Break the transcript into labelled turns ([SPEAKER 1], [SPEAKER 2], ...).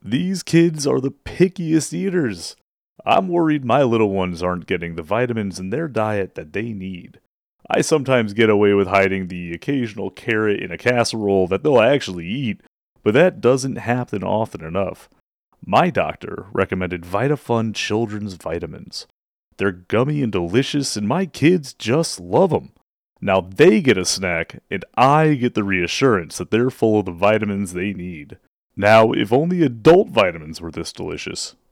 [SPEAKER 1] These kids are the pickiest eaters. I'm worried my little ones aren't getting the vitamins in their diet that they need. I sometimes get away with hiding the occasional carrot in a casserole that they'll actually eat, but that doesn't happen often enough. My doctor recommended VitaFun Children's Vitamins. They're gummy and delicious, and my kids just love them. Now they get a snack, and I get the reassurance that they're full of the vitamins they need. Now, if only adult vitamins were this delicious.